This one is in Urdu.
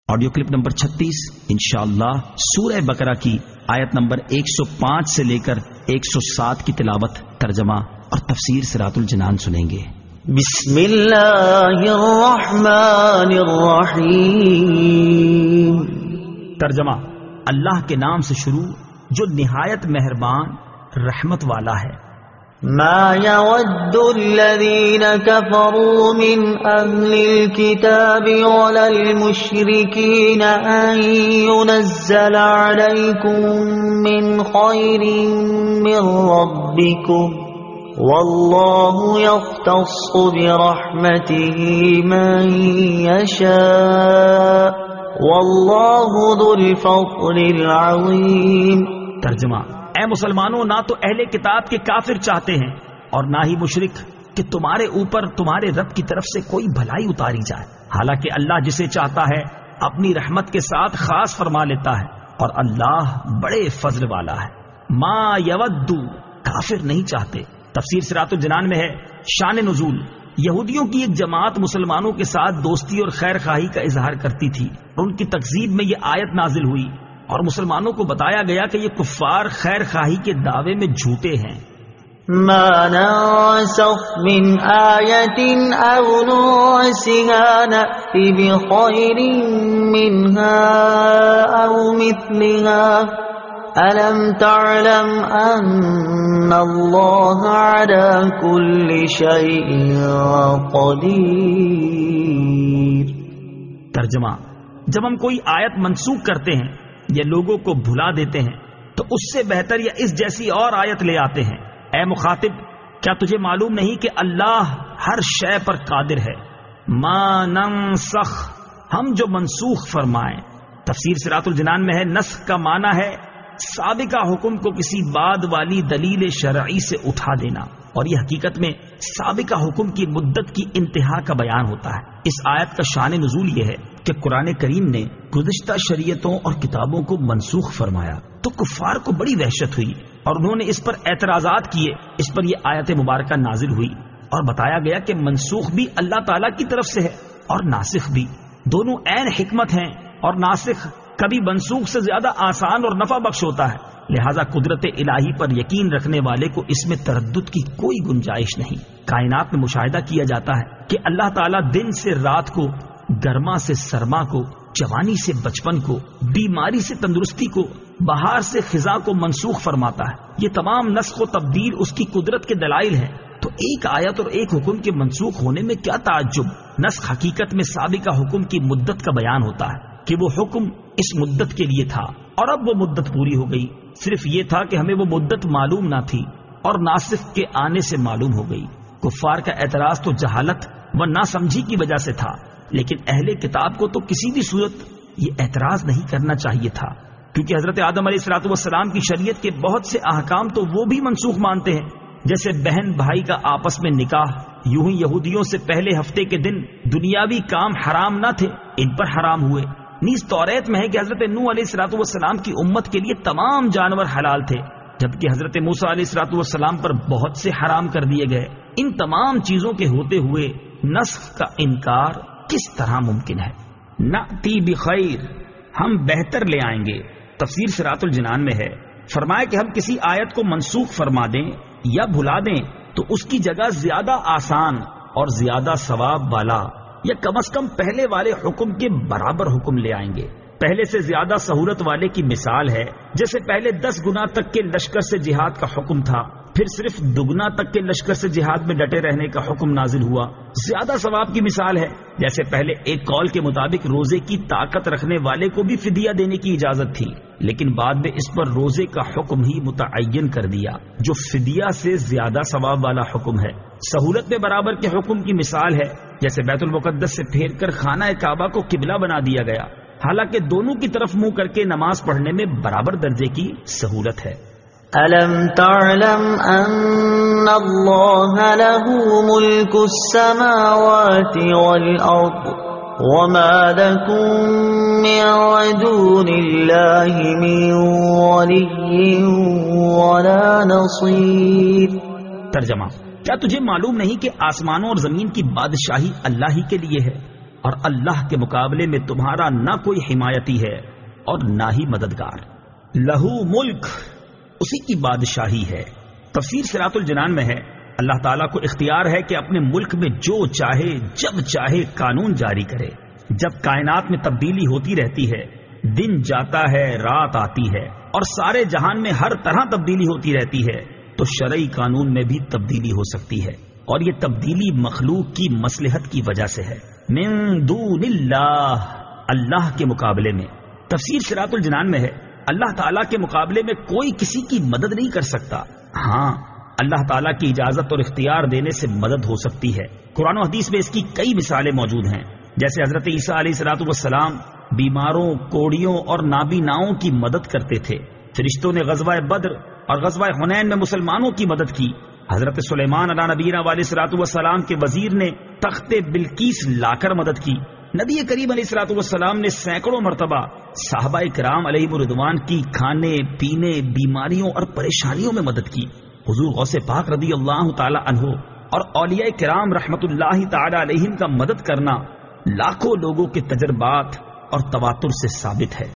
آڈیو کلپ نمبر 36 انشاءاللہ سورہ بقرہ کی آیت نمبر 105 سے لے کر 107 کی تلاوت، ترجمہ اور تفسیر صراط الجنان سنیں گے۔ بسم اللہ الرحمن الرحیم۔ ترجمہ: اللہ کے نام سے شروع جو نہایت مہربان رحمت والا ہے۔ ما يود الذين كفروا من أهل الكتاب ولا المشركين أن ينزل عليكم من خير من ربكم والله يختص برحمته من يشاء والله ذو الفضل العظيم۔ ترجمہ: اے مسلمانوں، نہ تو اہل کتاب کے کافر چاہتے ہیں اور نہ ہی مشرک کہ تمہارے اوپر تمہارے رب کی طرف سے کوئی بھلائی اتاری جائے، حالانکہ اللہ جسے چاہتا ہے اپنی رحمت کے ساتھ خاص فرما لیتا ہے اور اللہ بڑے فضل والا ہے۔ ما یود، کافر نہیں چاہتے۔ تفسیر صراط الجنان میں ہے شان نزول: یہودیوں کی ایک جماعت مسلمانوں کے ساتھ دوستی اور خیر خواہی کا اظہار کرتی تھی اور ان کی تکذیب میں یہ آیت نازل ہوئی اور مسلمانوں کو بتایا گیا کہ یہ کفار خیر خواہی کے دعوے میں جھوٹے ہیں۔ ما ننسخ من آیت او ننسها نأتی بخیر منها او مثلها ألم تعلم أن الله على كل شيء قدير۔ ترجمہ: جب ہم کوئی آیت منسوخ کرتے ہیں یا لوگوں کو بھلا دیتے ہیں تو اس سے بہتر یا اس جیسی اور آیت لے آتے ہیں۔ اے مخاطب، کیا تجھے معلوم نہیں کہ اللہ ہر شے پر قادر ہے؟ ما ننسخ، ہم جو منسوخ فرمائیں۔ تفسیر صراط الجنان میں ہے نسخ کا معنی ہے سابقہ حکم کو کسی بعد والی دلیل شرعی سے اٹھا دینا، اور یہ حقیقت میں سابقہ حکم کی مدت کی انتہا کا بیان ہوتا ہے۔ اس آیت کا شان نزول یہ ہے کہ قرآن کریم نے گزشتہ شریعتوں اور کتابوں کو منسوخ فرمایا تو کفار کو بڑی وحشت ہوئی اور انہوں نے اس پر اعتراضات کیے۔ اس پر یہ آیت مبارکہ نازل ہوئی اور بتایا گیا کہ منسوخ بھی اللہ تعالیٰ کی طرف سے ہے اور ناسخ بھی، دونوں عین حکمت ہیں، اور ناسخ کبھی منسوخ سے زیادہ آسان اور نفع بخش ہوتا ہے، لہذا قدرت الہی پر یقین رکھنے والے کو اس میں تردد کی کوئی گنجائش نہیں۔ کائنات میں مشاہدہ کیا جاتا ہے کہ اللہ تعالیٰ دن سے رات کو، گرما سے سرما کو، جوانی سے بچپن کو، بیماری سے تندرستی کو، بہار سے خزاں کو منسوخ فرماتا ہے۔ یہ تمام نسخ و تبدیل اس کی قدرت کے دلائل ہیں، تو ایک آیت اور ایک حکم کے منسوخ ہونے میں کیا تعجب؟ نسخ حقیقت میں سابقہ حکم کی مدت کا بیان ہوتا ہے کہ وہ حکم اس مدت کے لیے تھا اور اب وہ مدت پوری ہو گئی، صرف یہ تھا کہ ہمیں وہ مدت معلوم نہ تھی اور ناسخ کے آنے سے معلوم ہو گئی۔ کفار کا اعتراض تو جہالت و ناسمجھی کی وجہ سے تھا، لیکن اہل کتاب کو تو کسی بھی صورت یہ اعتراض نہیں کرنا چاہیے تھا، کیونکہ حضرت آدم علیہ السلام کی شریعت کے بہت سے احکام تو وہ بھی منسوخ مانتے ہیں، جیسے بہن بھائی کا آپس میں نکاح۔ یوں ہی یہودیوں سے پہلے ہفتے کے دن دنیاوی کام حرام نہ تھے، ان پر حرام ہوئے۔ نیز توریت میں ہے کہ حضرت نوح علیہ السلام کی امت کے لیے تمام جانور حلال تھے، جبکہ حضرت موسیٰ علیہ السلام پر بہت سے حرام کر دیے گئے۔ ان تمام چیزوں کے ہوتے ہوئے نسخ کا انکار کس طرح ممکن ہے؟ نأتی بخیر، ہم بہتر لے آئیں گے۔ تفسیر صراط الجنان میں ہے فرمایا کہ ہم کسی آیت کو منسوخ فرما دیں یا بھلا دیں تو اس کی جگہ زیادہ آسان اور زیادہ ثواب والا یا کم از کم پہلے والے حکم کے برابر حکم لے آئیں گے۔ پہلے سے زیادہ سہولت والے کی مثال ہے جیسے پہلے 10 گنا تک کے لشکر سے جہاد کا حکم تھا، پھر صرف 2 گنا تک کے لشکر سے جہاد میں ڈٹے رہنے کا حکم نازل ہوا۔ زیادہ ثواب کی مثال ہے جیسے پہلے ایک قول کے مطابق روزے کی طاقت رکھنے والے کو بھی فدیہ دینے کی اجازت تھی، لیکن بعد میں اس پر روزے کا حکم ہی متعین کر دیا جو فدیہ سے زیادہ ثواب والا حکم ہے۔ سہولت میں برابر کے حکم کی مثال ہے جیسے بیت المقدس سے پھیر کر خانہ کعبہ کو قبلہ بنا دیا گیا، حالانکہ دونوں کی طرف منہ کر کے نماز پڑھنے میں برابر درجے کی سہولت ہے۔ أَلَمْ تَعْلَمْ أَنَّ اللَّهَ لَهُ مُلْكُ السَّمَاوَاتِ وَالْأَرْضِ وَمَا لَكُم مِّن دُونِ اللَّهِ مِن وَلِيٍّ وَلَا نَصِيرٍ۔ ترجمہ: کیا تجھے معلوم نہیں کہ آسمانوں اور زمین کی بادشاہی اللہ ہی کے لیے ہے اور اللہ کے مقابلے میں تمہارا نہ کوئی حمایتی ہے اور نہ ہی مددگار۔ لہو ملک، اسی کی بادشاہی ہے۔ تفسیر صراط الجنان میں ہے اللہ تعالیٰ کو اختیار ہے کہ اپنے ملک میں جو چاہے جب چاہے قانون جاری کرے۔ جب کائنات میں تبدیلی ہوتی رہتی ہے، دن جاتا ہے رات آتی ہے اور سارے جہان میں ہر طرح تبدیلی ہوتی رہتی ہے، تو شرعی قانون میں بھی تبدیلی ہو سکتی ہے، اور یہ تبدیلی مخلوق کی مصلحت کی وجہ سے ہے۔ من دون اللہ، اللہ کے مقابلے میں۔ تفسیر صراط الجنان میں ہے اللہ تعالیٰ کے مقابلے میں کوئی کسی کی مدد نہیں کر سکتا، ہاں اللہ تعالیٰ کی اجازت اور اختیار دینے سے مدد ہو سکتی ہے۔ قرآن و حدیث میں اس کی کئی مثالیں موجود ہیں، جیسے حضرت عیسیٰ علیہ الصلوۃ والسلام بیماروں، کوڑیوں اور نابیناؤں کی مدد کرتے تھے۔ فرشتوں نے غزوہ بدر اور غزوہ حنین میں مسلمانوں کی مدد کی۔ حضرت سلیمان علیہ نبینا علیہ الصلوۃ والسلام کے وزیر نے تخت بلقیس لا کر مدد کی۔ نبی کریم علیہ الصلوۃ والسلام نے سینکڑوں مرتبہ صحابہ کرام علیہم الرضوان کی کھانے پینے، بیماریوں اور پریشانیوں میں مدد کی۔ حضور غوث پاک رضی اللہ تعالی عنہ اور اولیاء کرام رحمت اللہ تعالی علیہم کا مدد کرنا لاکھوں لوگوں کے تجربات اور تواتر سے ثابت ہے۔